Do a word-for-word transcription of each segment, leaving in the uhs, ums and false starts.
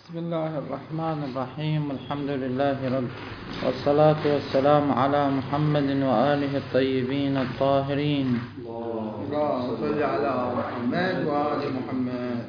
بسم الله الرحمن الرحيم. الحمد لله رب والصلاة والسلام على محمد وآله الطيبين الطاهرين. اللهم صل على محمد وآل محمد.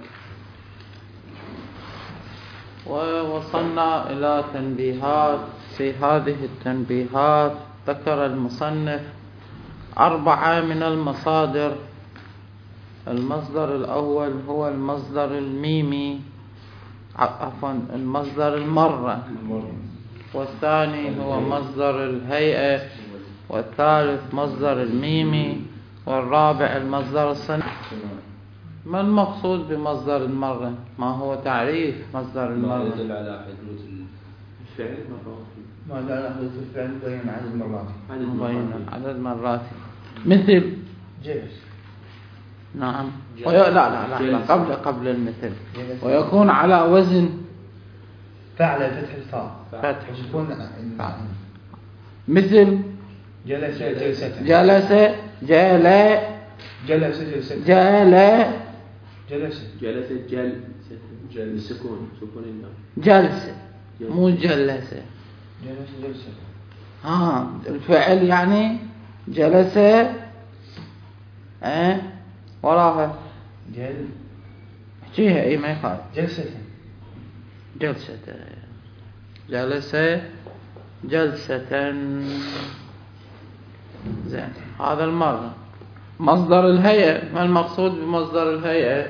ووصلنا إلى تنبيهات. في هذه التنبيهات ذكر المصنف أربعة من المصادر. المصدر الأول هو المصدر الميمي، عفوا المصدر المرة، والثاني هو مصدر الهيئة، والثالث مصدر الميمي، والرابع المصدر الصنع. ما المقصود بمصدر المرة؟ ما هو تعريف مصدر المرة؟ ما يدل على حدوث الفعل مرات. ما يدل على حدوث الفعل مبين عدد مرات. مبين عدد مرات. مثل جلس. نعم. وي... لا لا لا, لا. قبل قبل المثل. ويكون على وزن فعل فتح الفاء. فتح. يكون مثل جلس جلسة. جلس جل جلس جلسة. جل جلس جلس جل جل سكون سكون النون. جلسة مو جلسة. جلس جلسة. ها الفعل يعني جلس. اه وراها جل احكيها اي ما يخالف. جلسة. جلسة جلس جلسة. زين. هذا المرة. مصدر الهيئة. ما المقصود بمصدر الهيئة؟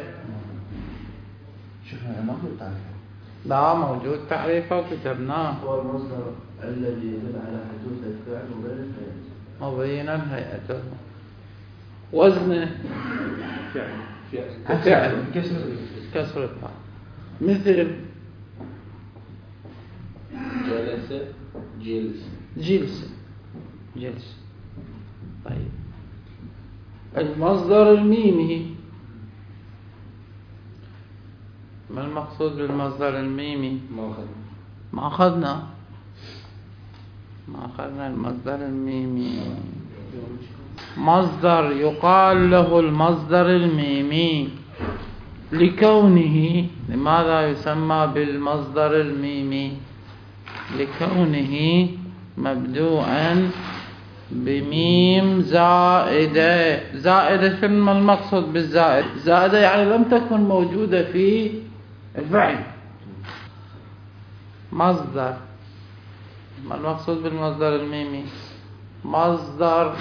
شوفنا موجود تعريفه. لا موجود تعريفه وكتبناه. هو المصدر الذي يدل على حدوث الفعل وغير الفعل مبينا هيئته. وزنه فعل فعل كسر كسر الفاء. مثل جلس جلس جلسة جلسة. طيب المصدر الميمي. ما المقصود بالمصدر الميمي؟ ما أخذنا ما أخذنا ما أخذنا المصدر الميمي. مصدر يقال له المصدر الميمي لكونه. لماذا يسمى بالمصدر الميمي؟ لكونه مبدوءا بميم زائدة. زائدة شنو المقصود بالزائد؟ زائدة يعني لم تكن موجودة في الفعل. مصدر. ما المقصود بالمصدر الميمي؟ مصدر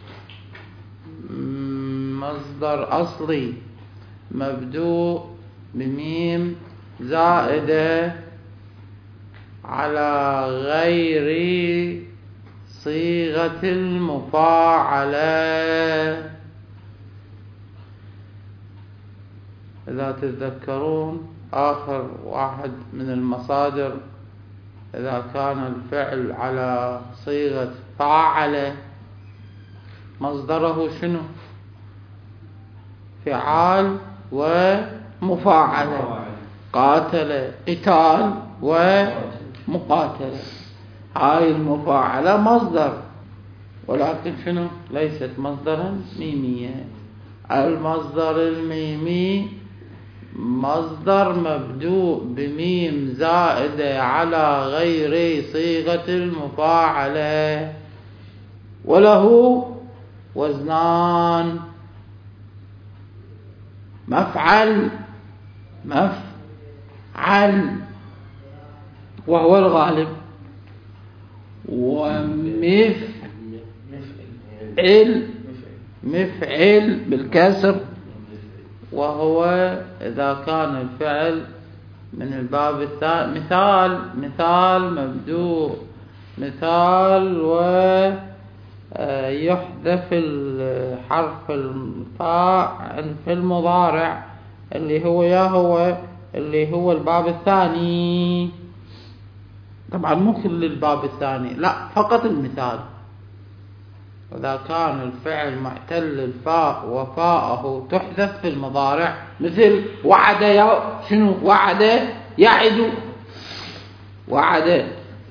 مصدر أصلي مبدوء بميم زائدة على غير صيغة المفاعلة. إذا تتذكرون آخر واحد من المصادر، إذا كان الفعل على صيغة فاعل مصدره شنو؟ فعال ومفاعلة. قاتل قتال ومقاتلة. هاي المفاعلة مصدر، ولكن شنو؟ ليست مصدرا ميميا. المصدر الميمي مصدر مبدوء بميم زائدة على غير صيغة المفاعلة، وله وزنان: مفعل مفعل وهو الغالب، ومفعل مفعل بالكسر وهو إذا كان الفعل من الباب الثاني. مثال مثال مبدوء مثال ويحذف الحرف الفاء في المضارع اللي هو يا هو اللي هو الباب الثاني. طبعا مو كل الباب الثاني، لا فقط المثال. إذا كان الفعل معتل الفاء وفاءه تحذف في المضارع، مثل وعد يا شنو؟ وعد يعد. وعد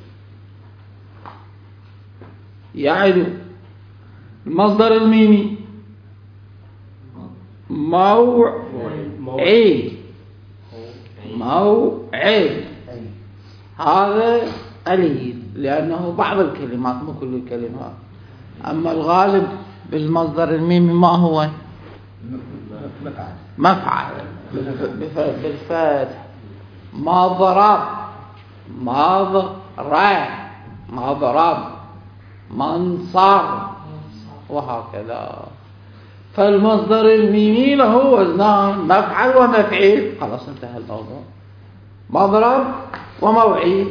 يعد. المصدر الميمي موعد موعد أي هذا قليل لأنه بعض الكلمات مو كل الكلمات. أما الغالب بالمصدر الميمي ما هو مفعل مفعل بالفتح. ما ضرب ما ضرب ما ضرب منصر وهكذا. فالمصدر الميمي له وزنان مفعل ومفعيل. خلاص انتهى الموضوع. مضرب وموعيد.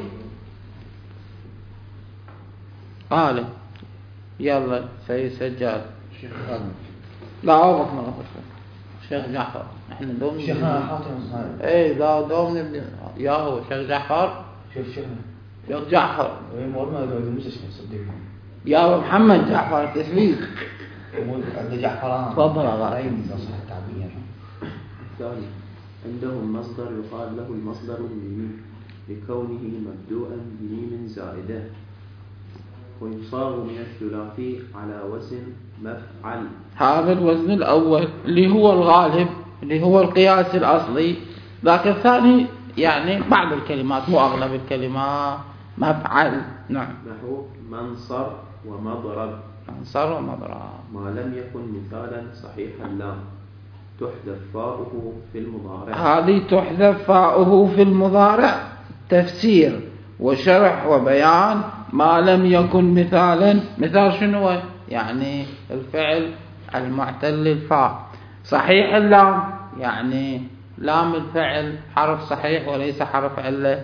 قال يلا سيد سجاد شيخ خالد لا عوضك مرة شيخ جعفر. احنا دوم شيخنا حاتم صاحب ايه لا دوم نبني يا هو شيخ جعفر شيخ شيخنا شيخ جعفر وين مول ما يقول مستشفى صدقني يا محمد جعفر تسبيح عند جعفران تفضل يا غالي. أي صح التعبير. ثاني عندهم مصدر يقال له المصدر الميمي لكونه مبدوءا بميم زائدة ويصاغ من الثلاثي على وزن مفعل. هذا الوزن الأول اللي هو الغالب اللي هو القياس الأصلي. ذاك الثاني يعني بعض الكلمات مو أغلب الكلمات مفعل. نعم. نحو منصر ومضرب. منصر ومضرب ما لم يكن مثالا صحيح اللام تحذف فاؤه في المضارع. هذه تحذف فاؤه في المضارع تفسير وشرح وبيان. ما لم يكن مثالا. مثال شنو يعني الفعل المعتل الفاء صحيح اللام يعني لام الفعل حرف صحيح وليس حرف علة.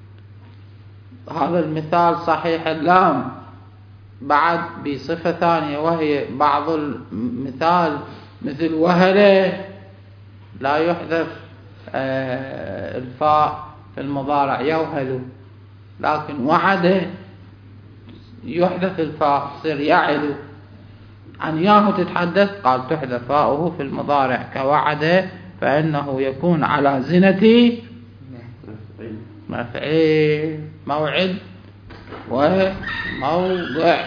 هذا المثال صحيح اللام بعد بصفة ثانية وهي بعض المثال مثل وهله لا يحذف آه الفاء في المضارع يوهل لكن وعده يحذف الفاء يصير يعد. عن ياه تتحدث قال تحذف فاؤه في المضارع كوعده فإنه يكون على زنة مفعيل موعد وموضع.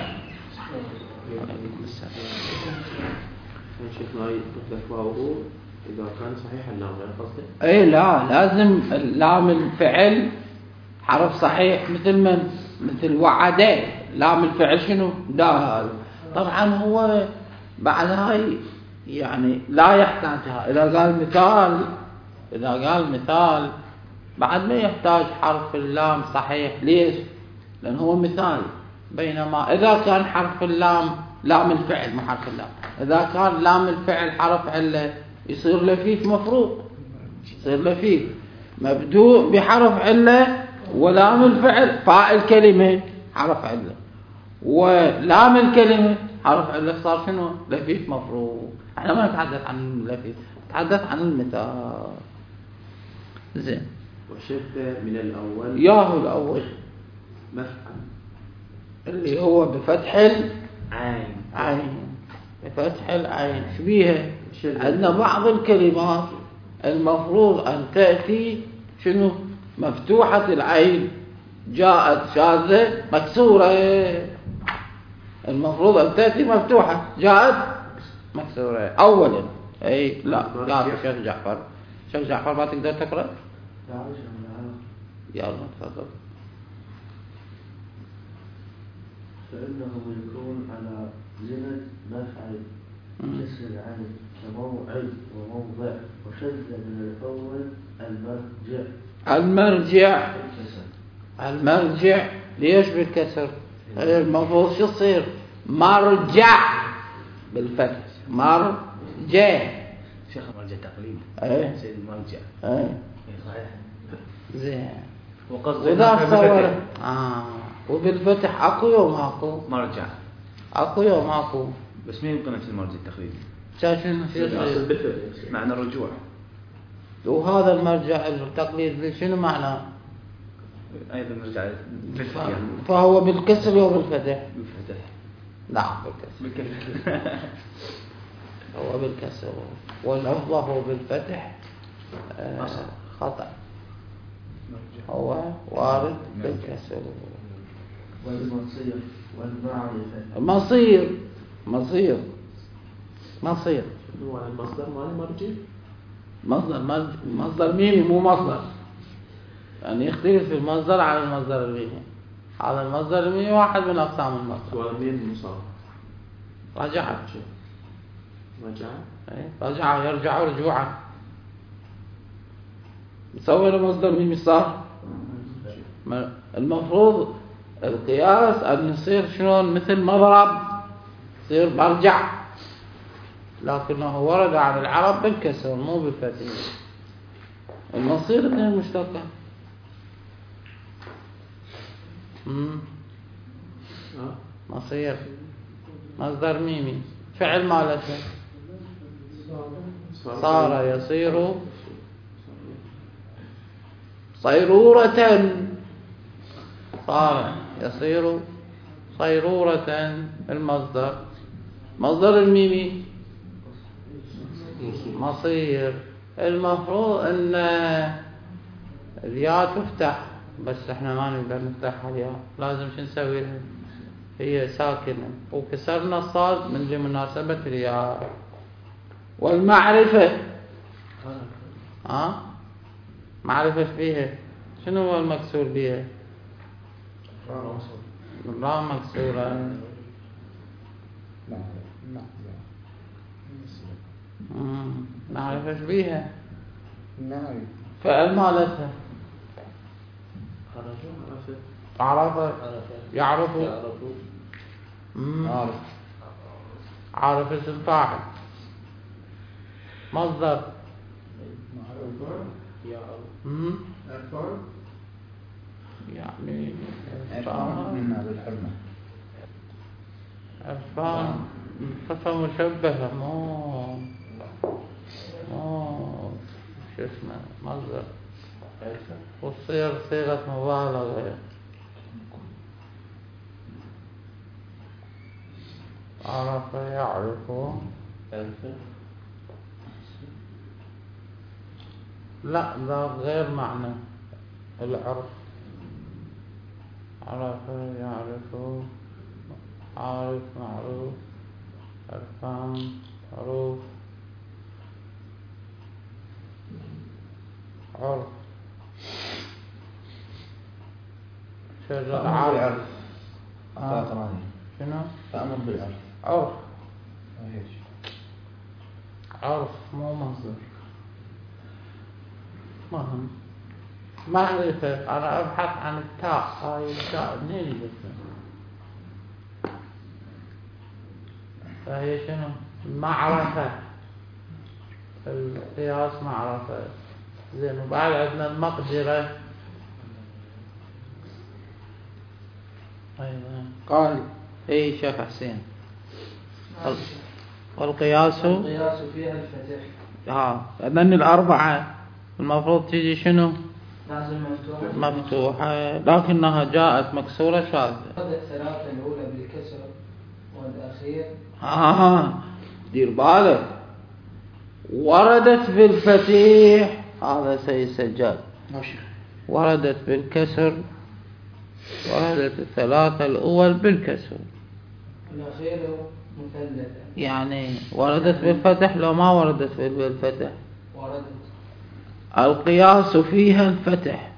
شيخنا تحذف فاؤه إذا كان صحيح اللام غير قصده. اي لا لازم لام الفعل حرف صحيح مثل من مثل وعده لام الفعل شنو دال. طبعا هو بعد هاي يعني لا يحتاجها. إذا قال مثال إذا قال مثال بعد ما يحتاج حرف اللام صحيح. ليش؟ لأن هو مثال. بينما إذا كان حرف اللام لام الفعل مو حرف اللام إذا كان لام الفعل حرف علة يصير لفيف مفروض يصير لفيف مبدوء بحرف علة ولام الفعل فاء الكلمة حرف علة ولام الكلمة حرف علة صار شنو لفيف مفروض. احنا ما نتحدث عن اللفيف نتحدث عن المثال. زين. وشد من الأول ياهو الأول مفعل اللي هو بفتح عين العين بفتح العين. شبيها عندنا بعض الكلمات المفروض أن تأتي شنو مفتوحة العين جاءت شاذة مكسورة. المفروض أن تأتي مفتوحة جاءت مكسورة أولا. أي لا قال الشيخ جعفر. الشيخ جعفر ما تقدر تقرأ يلا تفضل. فإنه يكون على زنة مفعل كسر العين كموعد وموضع. وشد من الأول المرجع. المرجع المرجع ليش بالكسر؟ المفروض شو يصير مرجع بالفتح مرجع. شيخ مرجع تقليد ايه سيد المرجع ايه صحيح زين. وقصد وإذا صور آه وبالفتح أكو يوم أكو مرجع أكو يوم أكو بس مين قناة المرجع التقليدي شاشن في معنى الرجوع. وهذا المرجع التقليد شنو معناه؟ أيضا نرجع بالفتح يعني فهو بالكسر وبالفتح. بالفتح لا بالكسر بالكسر هو بالكسر واللفظ هو بالفتح آه خطأ. هو وارد بالكسر. والمصير والمعرفة مصير مصير مصير هو المصدر مال مرجع مصدر مصدر ميمي مو مصدر يعني يختلف في المصدر عن المصدر الميمي. هذا المصدر الميمي واحد من أقسام المصدر. ومن مصاب رجع رجع رجع يرجع رجوعا مسوي له مصدر ميمي صار. المفروض القياس أن يصير شلون مثل مضرب يصير برجع، لكنه ورد عن العرب بالكسر مو بالفتح. المصير اثنين مشتقة. مصير مصدر ميمي فعل مالته صار يصير صيرورة، صار يصير صيرورة. المصدر مصدر الميمي مصير. المفروض ان الياء تفتح، بس احنا ما نقدر نفتحها الياء، لازم شو نسوي لها؟ هي ساكنة وكسرنا الصاد من لمناسبة الياء. والمعرفة ها معرفة فيها شنو هو المكسور بها؟ راء مكسورة. نعرف بيها فعل مالتها عرف يعرف عارف عارف اسم فاعل. مصدر يعني عرفان صفة مشبهة مو مو شو اسمه مصدر، وتصير صيغة مبالغة. عرف يعرف لا ذا غير معنى العرف. عرف يعرف عارف معروف عرفان معروف عرف شجر عارف آه. شنو؟ تأمر بالعرف عرف عرف مو مصدر. مهم معرفة. أنا أبحث عن التاء. هاي التاء منين جبتها؟ فهي شنو؟ معرفة. القياس معرفة. زين. وبعد عندنا المقدرة. أيضا قال اي شيخ حسين والقياس القياس فيها الفتح. ها لأن الأربعة المفروض تيجي شنو؟ لازم مفتوحة مفتوحة، لكنها جاءت مكسورة شاذة. الثلاثة الأولى بالكسر والأخير آه دير بالك وردت بالفتح. هذا سيد سجاد وردت بالكسر، وردت الثلاثة الأول بالكسر، الأخير مثلثة. يعني وردت بالفتح لو ما وردت بالفتح وردت. القياس فيها الفتح.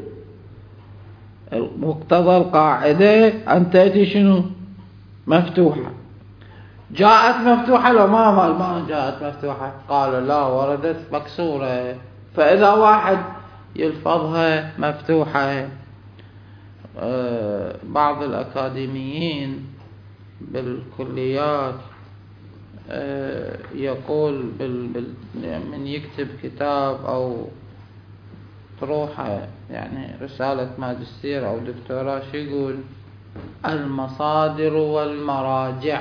مقتضى القاعدة أن تأتي شنو؟ مفتوحة. جاءت مفتوحة لو ما ما جاءت مفتوحة؟ قال لا وردت مكسورة. فإذا واحد يلفظها مفتوحة، بعض الأكاديميين بالكليات يقول بال بال من يكتب كتاب أو تروح يعني رسالة ماجستير أو دكتوراه شو يقول؟ المصادر والمراجع.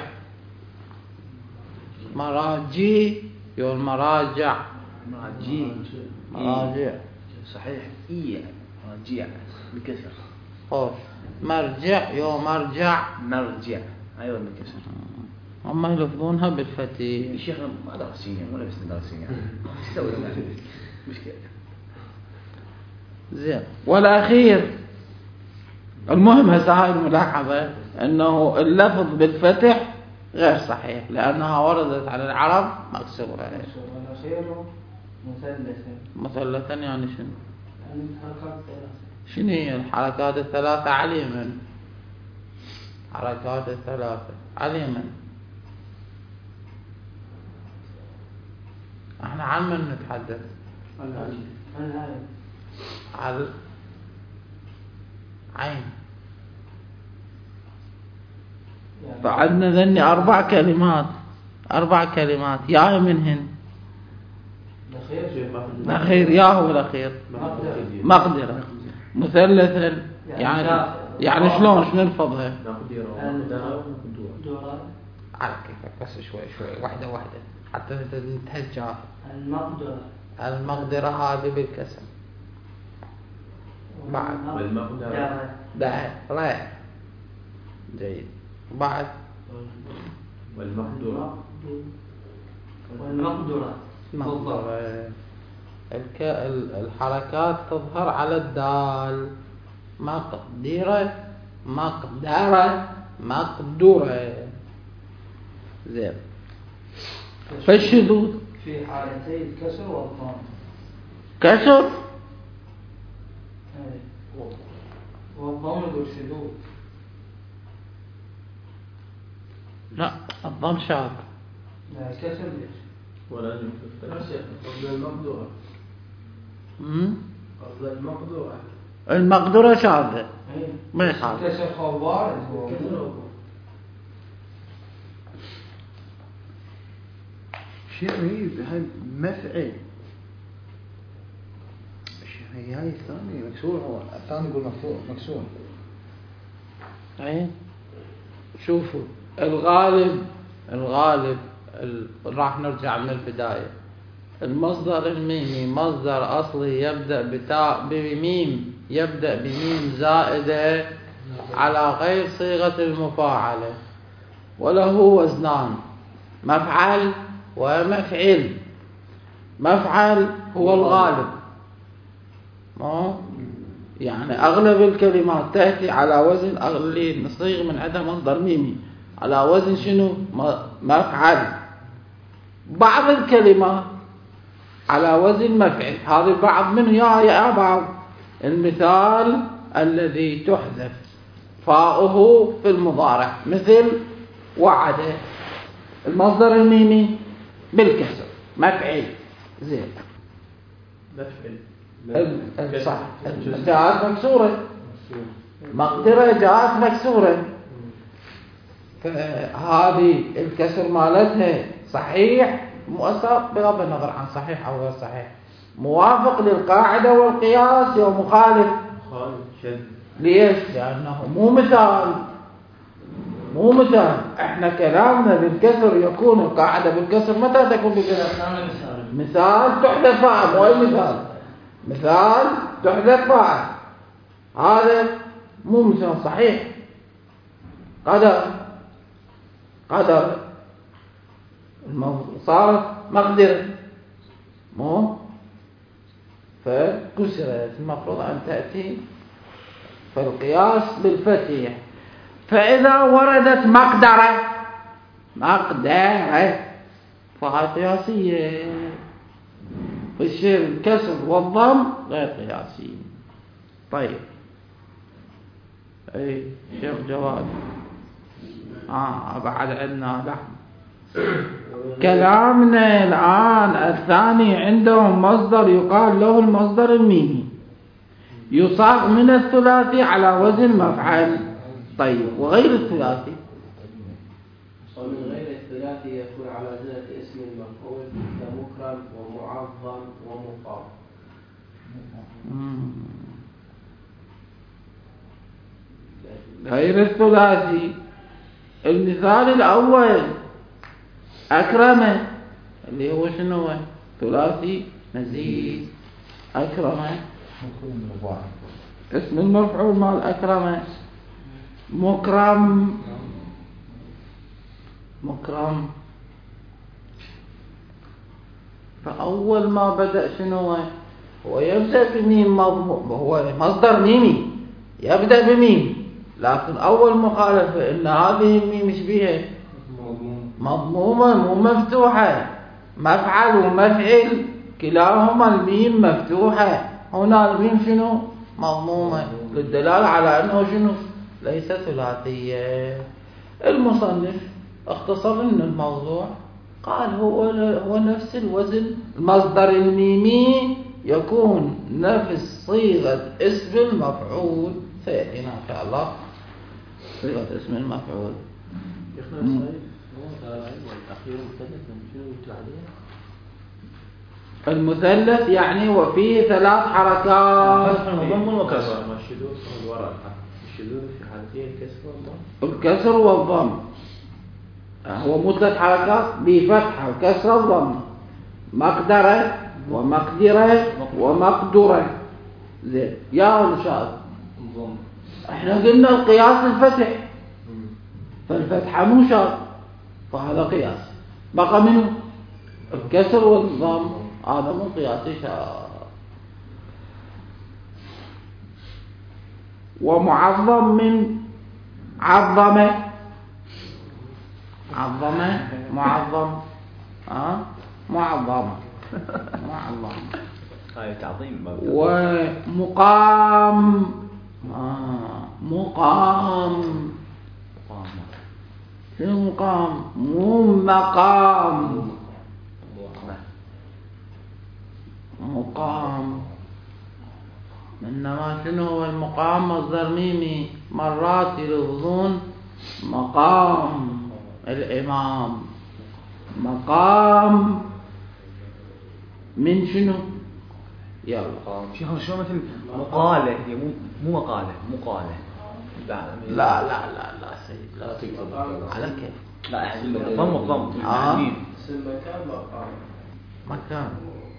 مراجي يقول مراجع مراجي مراجع صحيح. إيه مراجع بكسر. خوش. مرجع يو مرجع مرجع أيوة بكسر. هم يلفظونها بالفتح. الشيخ ما درسين ولا بس درسين يعني تسوي مشكلة. زين. والأخير المهم هسه هاي الملاحظة أنه اللفظ بالفتح غير صحيح لأنها وردت على العرب مكسورة. والأخير مثلثة. مثلثا يعني شنو؟ الحركات الثلاثة. شنو هي الحركات الثلاثة على اليمين؟ حركات الثلاثة على اليمين. احنا عن من نتحدث؟ العين. على عين. يعني فعندنا ذني أربع كلمات، أربع كلمات ياهي منهن؟ الأخير الأخير ياهو الأخير مقدرة. مقدرة. مثلثا يعني يعني شلون شنو نلفظها؟ دوران. على كيفك بس شوي شوي واحدة واحدة حتى نتهجى. المقدرة. المقدرة هذه بالكسر. بعد والمقدرة. بعد رايح جيد. بعد والمقدرة. والمقدرة. مقدرة. الك... الحركات تظهر على الدال. مقدرة مقدرة مقدورة. زين. فالشذوذ في حالتي الكسر والضم. كسر أي. والضم يقول شذوذ. لا الضم شاذ. لا الكسر ليش؟ ولا يمكن قصد المقدرة. أمم؟ قصد المقدرة. المقدرة شاذة أي. ما يخالف. الكسر خوار هو. شنو هي هاي مفعل؟ هي هاي الثاني مكسور، هو الثاني يقول مكسور مكسور. اي شوفوا الغالب الغالب ال... راح نرجع من البداية. المصدر الميمي مصدر أصلي يبدأ بتاء بميم، يبدأ بميم زائدة على غير صيغة المفاعلة، وله وزنان مفعل ومفعل. مفعل هو الغالب، يعني أغلب الكلمات تأتي على وزن اللي نصيغ من عندها مصدر ميمي على وزن شنو؟ مفعل. بعض الكلمات على وزن مفعل. هذا البعض منه يا يا بعض. المثال الذي تحذف فاؤه في المضارع مثل وعد، المصدر الميمي بالكسر مفعل. زين. مفعل. صح. جاءت مكسورة. مقدرة جاءت مكسورة. فهذه الكسر مالتها صحيح مؤثر بغض النظر عن صحيح أو غير صحيح، موافق للقاعدة والقياس أو مخالف. مخالف شد. ليش؟ لأنه مو مثال مو مثال. احنا كلامنا بالكسر يكون القاعدة بالكسر متى تكون بالكسر؟ مثال تحدث فاعل. مو أي مثال، مثال تحدث فاعل. هذا مو مثال صحيح. قدر قدر صارت مقدرة مو فكسرت. المفروض أن تأتي في القياس بالفتح. فإذا وردت مقدرة مقدرة فهي قياسية. في الشيء الكسر والضم غير قياسي. طيب اي شيخ جواد اه بعد عندنا لحظة. كلامنا الآن الثاني عندهم مصدر يقال له المصدر الميمي، يصاغ من الثلاثي على وزن مفعل. طيب وغير الثلاثي؟ ومن غير الثلاثي يكون على وزن اسم المفعول كمكرم ومعظم ومقام. غير الثلاثي المثال الأول أكرمه اللي هو شنو؟ ثلاثي مزيد. أكرمه اسم المفعول مال أكرمه. مكرم مكرم فأول ما بدأ شنو هو؟ يبدأ بميم مضموم، هو مصدر ميمي يبدأ بميم، لكن أول مخالفة إن هذه الميم إيش بيها؟ مضمومة مو مفتوحة. مفعل ومفعل كلاهما الميم مفتوحة. هنا الميم شنو مضمومة للدلالة على أنه شنو ليس ثلاثية. المصنف اختصر لنا الموضوع، قال هو هو نفس الوزن. المصدر الميمي يكون نفس صيغة اسم المفعول، سيأتينا إن شاء الله صيغة اسم المفعول. شيخنا الصحيح هو تابعين والأخير مثلث شنو يطلع عليه؟ المثلث يعني وفيه ثلاث حركات. المضم والكسر. ما الشذوذ هو الوراء الشذوذ في حالتين الكسر والضم. الكسر والضم هو مثلث حركات بفتحة وكسر الضم، مقدرة ومقدرة ومقدرة. زين يا رشاد، احنا قلنا القياس الفتح، فالفتحة مو شرط، فهذا قياس. بقى منه الكسر والضم، هذا مو قياس شرط. ومعظم من عظمة، عظمة معظم، ها معظم معظم. هاي تعظيم. ومقام، آه مقام. شنو مقام؟ مو مقام، مقام. إنما شنو هو المقام؟ مصدر ميمي، مرات يلفظون مقام الإمام. مقام من شنو؟ يلا شو شو مثل مقالة، هي مو مو مقالة، مقالة. لا لا لا لا لا سيد، لا تكتب على كيف؟ لا ضم الضم. آه. اسم مكان مقام. مكان.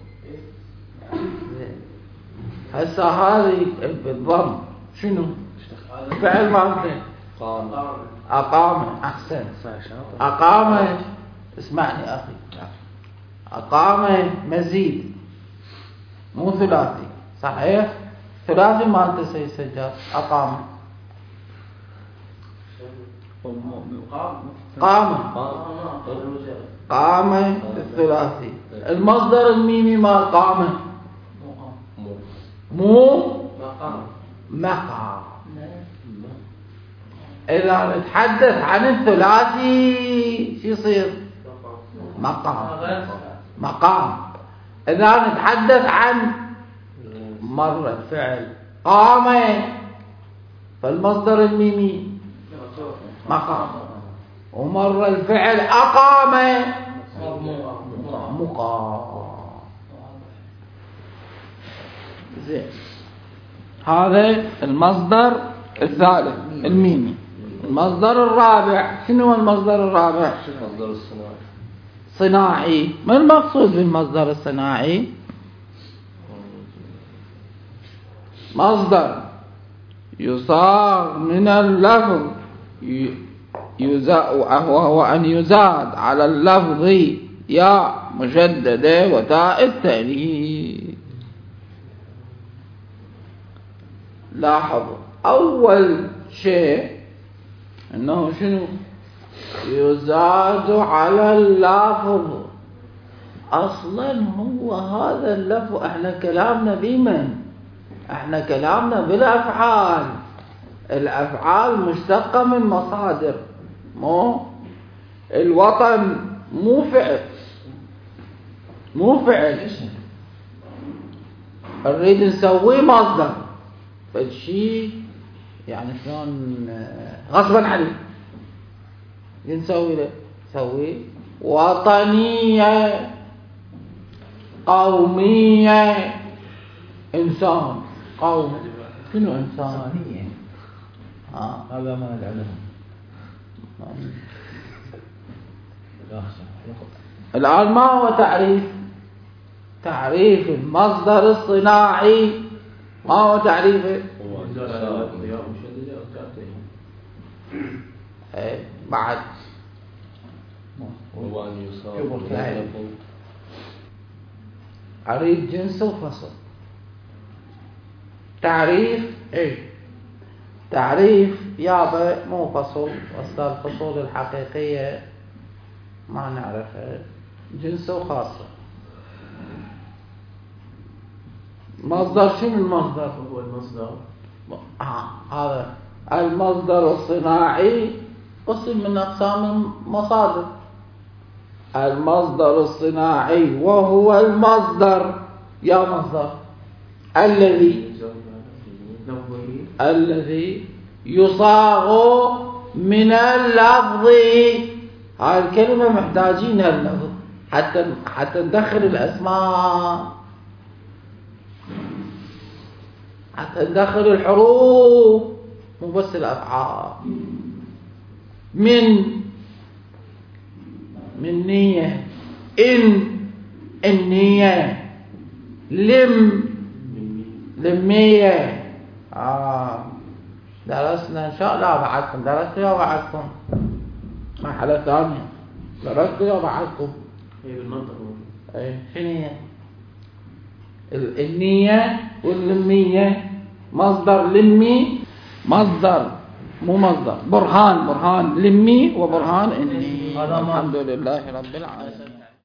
هسه هذه بالضم شنو؟ فعل ماضي. قام. أقام. أحسن. أقام، اسمعني أخي، أقام مزيد مو ثلاثي، صحيح؟ ثلاثي ما أنت سيد سجاد. أقام قام قام الثلاثي. المصدر الميمي ما قام مو مقام. إذا نتحدث عن الثلاثي شو يصير؟ مقام. مقام. إذا نتحدث عن مر الفعل قام، فالمصدر الميمي مقام، ومر الفعل أقام مقام. زين، هذا المصدر الثالث الميمي. المصدر الرابع شنو هو المصدر الرابع؟ المصدر الصناعي. صناعي. ما المقصود بالمصدر الصناعي؟ مصدر يصاغ من اللفظ، وهو أن يزاد على اللفظ ياء مشددة وتاء التأنيث. لاحظوا أول شيء أنه شنو؟ يزاد على اللفظ. أصلا هو هذا اللفظ، احنا كلامنا بمن؟ احنا كلامنا بالأفعال. الأفعال مشتقة من مصادر، مو الوطن مو فعل، مو فعل نريد نسويه مصدر، فالشي يعني شلون غصبا عليه نسوي له، نسوي وطنية، قومية، إنسان قوم. شنو إنسان؟ آه. هذا ما العلم. الآن ما هو تعريف؟ تعريف المصدر الصناعي ما هو تعريفه؟ ايه بعد هو أن يصاب. أريد جنس وفصل. تعريف ايه؟ تعريف يابا مو فصل، أصل الفصول الحقيقية ما نعرفها، جنس وخاصة. مصدر شنو المصدر؟ هو المصدر. آه هذا المصدر الصناعي قسم من أقسام المصادر. المصدر الصناعي وهو المصدر يا مصدر الذي الذي يصاغ من اللفظ. هاي الكلمة محتاجينها اللفظ حتى حتى ندخل الأسماء، حتى ندخل الحروف مو بس الأفعال. من من نية، إن النية، لم لمية. آه درسنا إن شاء الله بعدكم، درست يا بعدكم مرحلة ثانية، درست يا بعدكم. هي بالمنطق. إيه شنو هي؟ النية واللمية. مصدر لمي، مصدر مو مصدر، برهان برهان لمي وبرهان إني. الحمد لله رب العالمين.